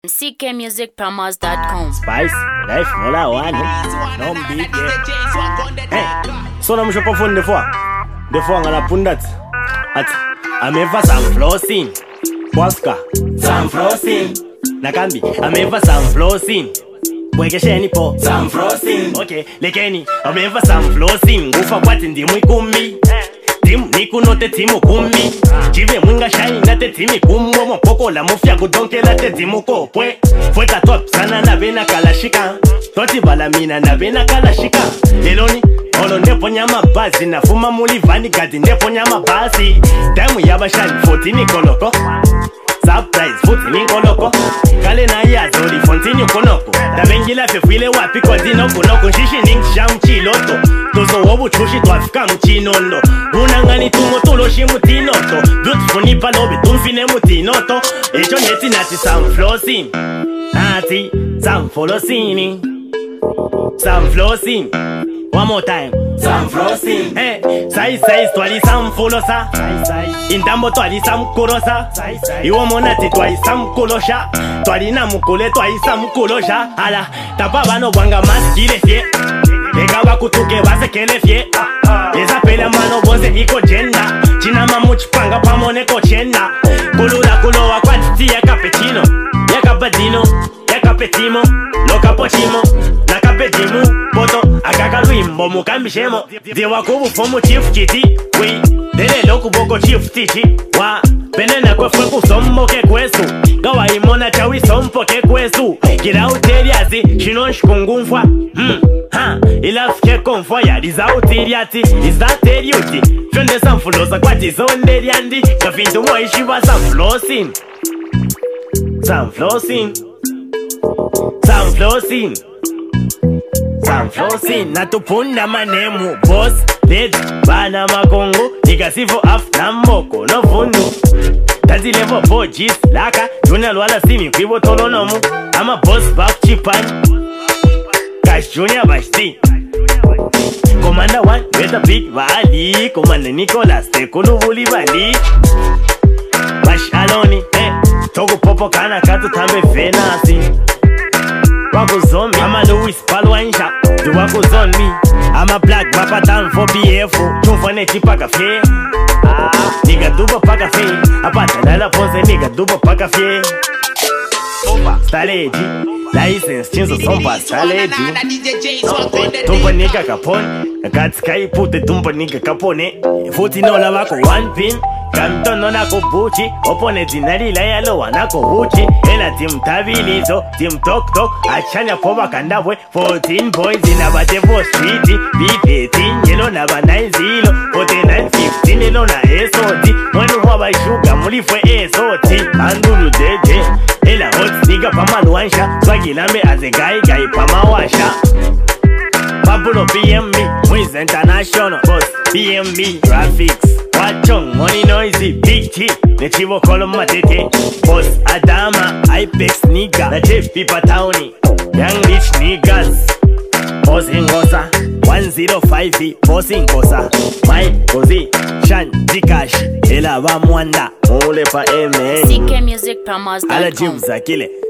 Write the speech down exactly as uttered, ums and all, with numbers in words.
C K music promos dot com. Spice, life, mola one. No big. Hey, so na mshopo phone de fois. De fois ngala pundat. At ameva some flossing. Boska, some flossing. Nakambi, ameva some flossing. Bweke sheni po, some flossing. Okay, lekeni, ameva some flossing. Ufa kwati ndimu ikumi. Timu niku no te timu kumi. Jive mwinga shine na te timi kumbo. Mopoko la mufya kudonke la te timu kopwe. Fweka top sana na vena kalashika. Toti balamina na vena kalashika. Eloni olo ndepo nyama bazi. Na fuma mulivani gadi ndepo nyama bazi. Demu yabashani foti ni koloko. Surprise foti ni koloko. Kale na ya zoli fonti ni konoko. Da bengila fefwile wapi kwa dino konoko. Nshishi ning sham chiloto. Tozo wobu chushi tuafika mchinondo. Unangani tumoto shi mutinoto. Beautiful ni palobe tumfine mutinoto. Echo neti nati some flossing. Nati some flossing. Some flossing. One more time. Some flossing. Hey, size size twali some folosa. Intambo twali some korosa. Iwo monati twali some kolosha. Twali na mukule twali some kolosha. Ala, tapa bano wanga maskile fie. Ega wakutuke wasekele fie. Eza pele mano bonze iko jenda. China mamuchi panga pamone ko chenda. Kulula kulowa kwa titi ya cappuccino. Ya cappuccino, ya cappuccino. Lo cappuccino, na cappuccino. Poto akaka luimbo mukambishemo. Diwa kubu fomu chief chiti. Wii, dele loku boko chief tichi. Wa, penena kwe fwe kusombo ke kwesu. Gawa imona chawi sompo ke kwesu. Kila uteri azi, shinon shkungumfwa. Hmm, ha, ilafike konfwa ya diza uteri ati. Iza teri uti, fyonde samfulosa kwa tizonde yandi. Kafintu mwa ishiva samflosin. Samflosin. Samflosin. Some flossing, na tupunda manemu. Boss, lady, bana makongo. Nika sifo af na mboko, no fundu. Tazi level four G's, laka. Junior wala simi, kwibo tolo nomu. I'm a boss back chipan. Cash Junior bashti. Commander one, better big vali. Commander Nicholas, te kunu vuli vali. Bash aloni, eh. Togo popo kana katu tambe venasi. Wako zone me, I'm a Louis Palwansha. Do wako zone me, I'm a black papa down for B F O. Chumfane chipa cafe. Ah, nigga duba pa cafe. Apata dala pose nigga duba pa cafe. Staleji, license chinzo sompa staleji. Tumpa nigga capone. Katskai pute tumpa nigga capone. Futi no la wako one pin. Kanto no nako buchi. Opone dinari la yalo wanako buchi. Ena team tabilizo, team tok tok. Achanya foba kandabwe. Fourteen boys in a batevo street. Beat eighteen yelo na ba nine zero. Forty-nine fifteen yelo na S O T. Mwenu waba shuga muli fwe S O T. Andulu deje. Ela hot nigga pama luansha. Swagilame as a guy guy pama washa. Pablo P M B, Wiz International. Boss P M B Graphics. Wachong, money noisy, big T. Nechivo kolom matete. Boss Adama, Ipex nigga. Na Jeff Pipa Townie, young rich niggas. Boss Ingosa, one oh five B. Boss Ingosa, Mike Kozi, Shan Zikash. Ela va mwanda, mule pa M N. C K music promos dot com. Ala Jibza kile.